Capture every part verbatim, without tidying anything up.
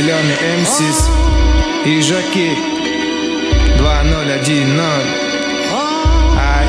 миллионы эмсис и Жаки два ноль один ноль. Ай.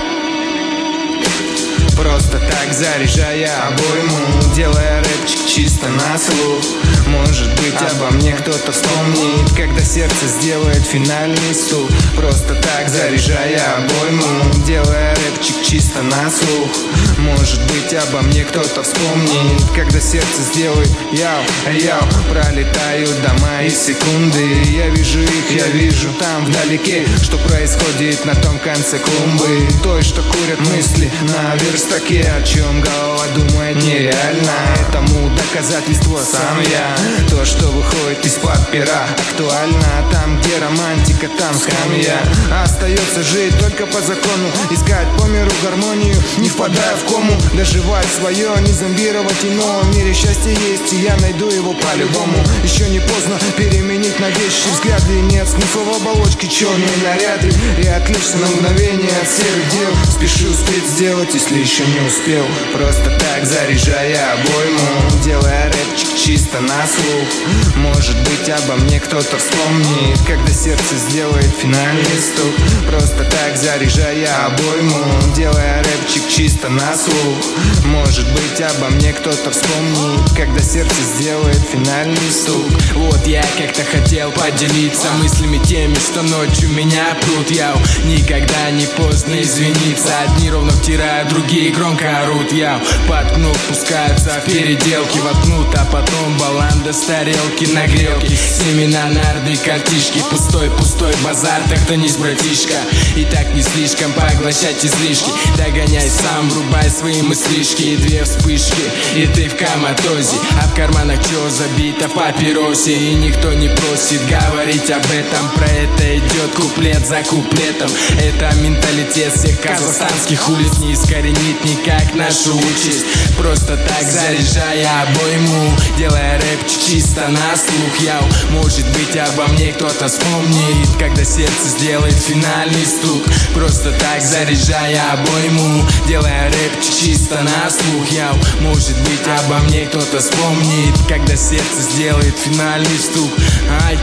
Просто так заряжая обойму, делая рэпчик чисто на слух. Может быть, обо мне кто-то вспомнит, когда сердце сделает финальный стук. Просто так заряжая обойму, делая рэпчик чисто на слух. Может быть, обо мне кто-то вспомнит, когда сердце сделает яу, яу. Пролетают дома и секунды, я вижу их, я вижу там вдалеке, что происходит на том конце клумбы, той, что курят мысли на верстаке. О чем голова думает нереально, этому доказательство сам я. То, что выходит из-под пера, актуально. Там, где романтика, там скамья. Остается жить только по закону, искать по миру гармонию, не впадая в кому, доживать свое, не зомбировать иного. В мире счастье есть, и я найду его по-любому. Еще не поздно переменить навещие взгляды. Нет смысла в оболочке, черный наряд и отлично на мгновение от серых дел. Спешу успеть сделать, если еще не успел. Просто так заряжая обойму, делая рэпчик чисто на слух. Может быть, обо мне кто-то вспомнит, когда сердце сделает финальный стук. Просто так заряжая обойму, делая рэпчик чисто на слух. Может быть, обо мне кто-то вспомнит, когда сердце сделает финальный стук. Вот я как-то хотел поделиться мыслями теми, что ночью меня прут. Яу, никогда не поздно извиниться. Одни ровно втирают, другие громко орут. Яу, подкнут, пускаются в переделки, воткнут, а потом баланда с тарелки на грелке. Семена, нарды, картишки, пустой, пустой базар, так-то не с братишка. И так не слишком поглощать излишки. Догоняй сам, врубай свои мыслишки. И две вспышки, и ты в коматозе, а в карманах чё забито в папиросе. И никто не просит говорить об этом, про это идет куплет за куплетом. Это менталитет всех казахстанских улиц, не искоренить никак нашу участь. Просто так заряжая обойму, делая рэпчик чисто на слух. Яу, может быть, обо мне кто-то вспомнит, когда сердце сделает финальный стук. Просто так заряжая обойму, делая рэпчик чисто на слух. Яу, может быть, обо мне кто-то вспомнит, когда сердце сделает финальный стук. Ай,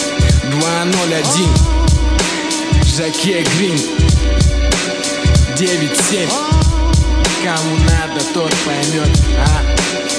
два ноль один, Жаке Грин, девять семь. Кому надо, тот поймет, а?